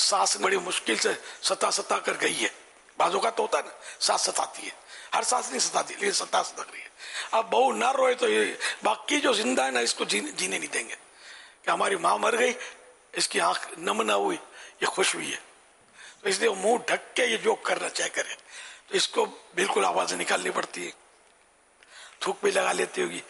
سانس بڑی مشکل سے ستا کر گئی ہے. بعضوں کا تو ہوتا ہے نا سانس ستاتی ہے, ہر سانس نہیں ستاتی لیکن ستک رہی ہے. اب بہو نہ روئے تو یہ باقی جو زندہ ہے نا اس کو جینے نہیں دیں گے کہ ہماری ماں مر گئی, اس کی آنکھ نم نہ ہوئی, یہ خوش ہوئی ہے. تو اس لیے منہ ڈھک کے یہ جو کرنا چاہے کرے. تو اس کو بالکل آوازیں نکالنی پڑتی ہے, تھوک بھی لگا لیتی ہوگی,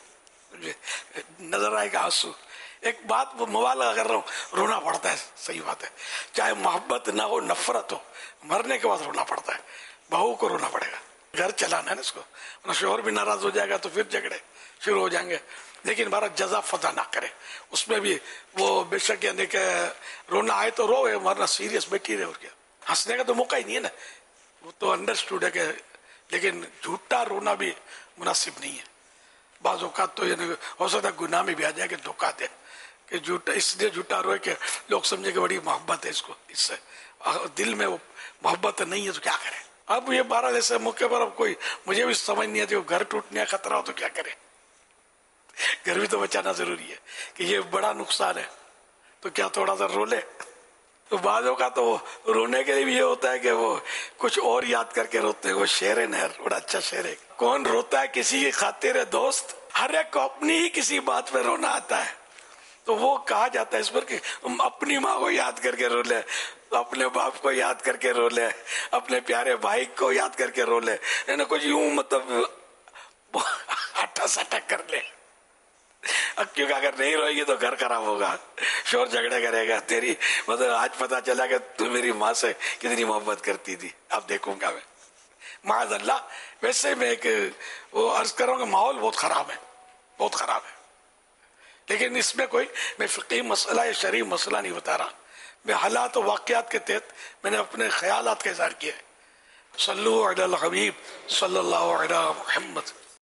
نظر آئے گا آنسو. ایک بات مبالغہ کر رہا ہوں, رونا پڑتا ہے, صحیح بات ہے. چاہے محبت نہ ہو نفرت ہو, مرنے کے بعد رونا پڑتا ہے. بہو کو رونا پڑے گا, گھر چلانا ہے نا اس کو. شوہر بھی ناراض ہو جائے گا تو پھر جھگڑے شروع ہو جائیں گے. لیکن ہمارا جزا فضا نہ کرے, اس میں بھی وہ بے شک یعنی کہ رونا آئے تو روئے, ورنہ سیریس بیٹھی رہے. اور کیا, ہنسنے کا تو موقع ہی نہیں ہے نا, وہ تو انڈرسٹوڈ ہے کہ. لیکن جھوٹا رونا بھی مناسب نہیں ہے. بعض اوقات تو یعنی ہو سکتا ہے گناہ میں بھی آ جائے کہ دھوکہ دے, کہ جھوٹا اس لیے جھوٹا روئے کہ لوگ سمجھے کہ بڑی محبت ہے اس کو, اس سے دل میں وہ محبت نہیں ہے تو کیا کرے. اب یہ 12 ایسے موقع پر اب کوئی مجھے بھی سمجھ نہیں آتی, گھر ٹوٹنے کا خطرہ ہو تو کیا کرے. گھر بھی تو بچانا ضروری ہے کہ یہ بڑا نقصان ہے, تو کیا تھوڑا سا رو لے. تو بعضوں کا تو رونے کے لیے بھی یہ ہوتا ہے کہ وہ کچھ اور یاد کر کے روتے ہیں. وہ شعر ہے نا, بڑا اچھا شعر ہے, کون روتا ہے کسی کی خاطر دوست, ہر ایک کو اپنی ہی کسی بات پہ رونا آتا ہے. تو وہ کہا جاتا ہے اس پر کہ اپنی ماں کو یاد کر کے رو لے, اپنے باپ کو یاد کر کے رو لے, اپنے پیارے بھائی کو یاد کر کے رو لے, یعنی کچھ یوں مطلب ہٹا سٹا کر لے. کیونکہ اگر نہیں روئے گی تو گھر خراب ہوگا, شور جھگڑے کرے گا. تیری مطلب آج پتا چلا کہ تو میری ماں سے کتنی محبت کرتی تھی, اب دیکھوں گا میں. معاذ اللہ. ویسے میں ایک وہ عرض کروں گا, ماحول بہت خراب ہے, بہت خراب ہے. لیکن اس میں کوئی میں فقہی مسئلہ یا شرعی مسئلہ نہیں بتا رہا, میں حالات و واقعات کے تحت میں نے اپنے خیالات کا اظہار کیا ہے. صلو علی الحبیب صلی اللہ علی محمد.